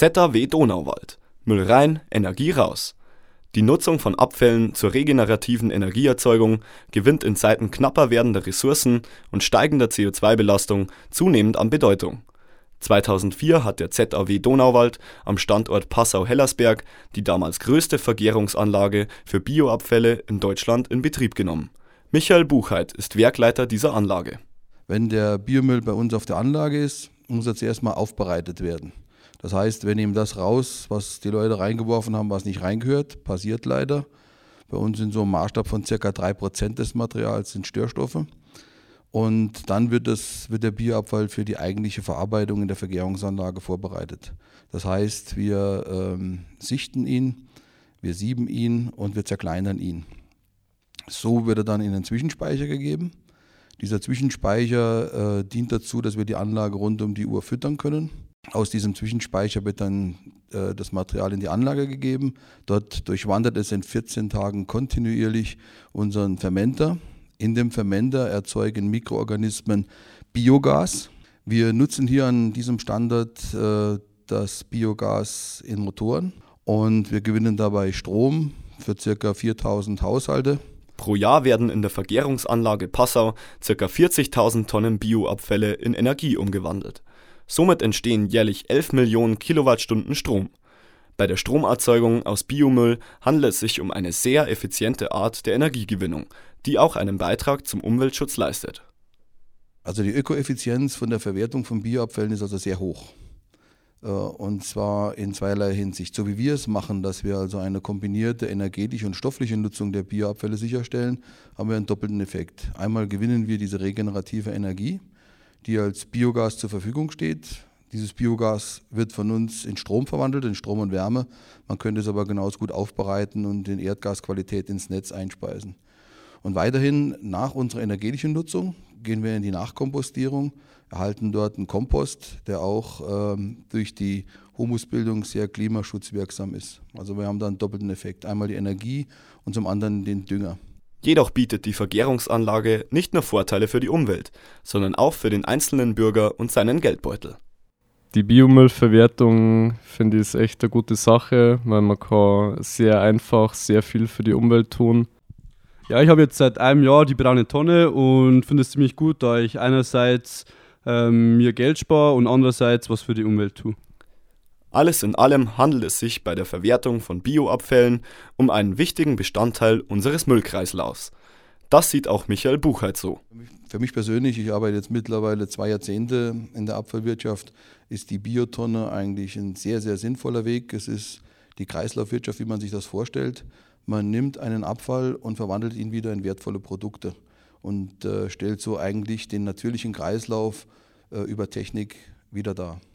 ZAW Donauwald. Müll rein, Energie raus. Die Nutzung von Abfällen zur regenerativen Energieerzeugung gewinnt in Zeiten knapper werdender Ressourcen und steigender CO2-Belastung zunehmend an Bedeutung. 2004 hat der ZAW Donauwald am Standort Passau-Hellersberg die damals größte Vergärungsanlage für Bioabfälle in Deutschland in Betrieb genommen. Michael Buchheit ist Werkleiter dieser Anlage. Wenn der Biomüll bei uns auf der Anlage ist, muss er zuerst mal aufbereitet werden. Das heißt, wir nehmen das raus, was die Leute reingeworfen haben, was nicht reingehört, passiert leider. Bei uns sind so ein Maßstab von ca. 3% des Materials sind Störstoffe. Und dann wird der Bioabfall für die eigentliche Verarbeitung in der Vergärungsanlage vorbereitet. Das heißt, wir sichten ihn, wir sieben ihn und wir zerkleinern ihn. So wird er dann in einen Zwischenspeicher gegeben. Dieser Zwischenspeicher dient dazu, dass wir die Anlage rund um die Uhr füttern können. Aus diesem Zwischenspeicher wird dann das Material in die Anlage gegeben. Dort durchwandert es in 14 Tagen kontinuierlich unseren Fermenter. In dem Fermenter erzeugen Mikroorganismen Biogas. Wir nutzen hier an diesem Standort das Biogas in Motoren und wir gewinnen dabei Strom für ca. 4.000 Haushalte. Pro Jahr werden in der Vergärungsanlage Passau ca. 40.000 Tonnen Bioabfälle in Energie umgewandelt. Somit entstehen jährlich 11 Millionen Kilowattstunden Strom. Bei der Stromerzeugung aus Biomüll handelt es sich um eine sehr effiziente Art der Energiegewinnung, die auch einen Beitrag zum Umweltschutz leistet. Also die Ökoeffizienz von der Verwertung von Bioabfällen ist also sehr hoch. Und zwar in zweierlei Hinsicht. So wie wir es machen, dass wir also eine kombinierte energetische und stoffliche Nutzung der Bioabfälle sicherstellen, haben wir einen doppelten Effekt. Einmal gewinnen wir diese regenerative Energie, die als Biogas zur Verfügung steht. Dieses Biogas wird von uns in Strom verwandelt, in Strom und Wärme. Man könnte es aber genauso gut aufbereiten und in Erdgasqualität ins Netz einspeisen. Und weiterhin nach unserer energetischen Nutzung gehen wir in die Nachkompostierung, erhalten dort einen Kompost, der auch durch die Humusbildung sehr klimaschutzwirksam ist. Also wir haben da einen doppelten Effekt. Einmal die Energie und zum anderen den Dünger. Jedoch bietet die Vergärungsanlage nicht nur Vorteile für die Umwelt, sondern auch für den einzelnen Bürger und seinen Geldbeutel. Die Biomüllverwertung finde ich ist echt eine gute Sache, weil man kann sehr einfach sehr viel für die Umwelt tun. Ja, ich habe jetzt seit einem Jahr die braune Tonne und finde es ziemlich gut, da ich einerseits mir Geld spare und andererseits was für die Umwelt tue. Alles in allem handelt es sich bei der Verwertung von Bioabfällen um einen wichtigen Bestandteil unseres Müllkreislaufs. Das sieht auch Michael Buchheit so. Für mich persönlich, ich arbeite jetzt mittlerweile 2 Jahrzehnte in der Abfallwirtschaft, ist die Biotonne eigentlich ein sehr, sehr sinnvoller Weg. Es ist die Kreislaufwirtschaft, wie man sich das vorstellt. Man nimmt einen Abfall und verwandelt ihn wieder in wertvolle Produkte und stellt so eigentlich den natürlichen Kreislauf über Technik wieder dar.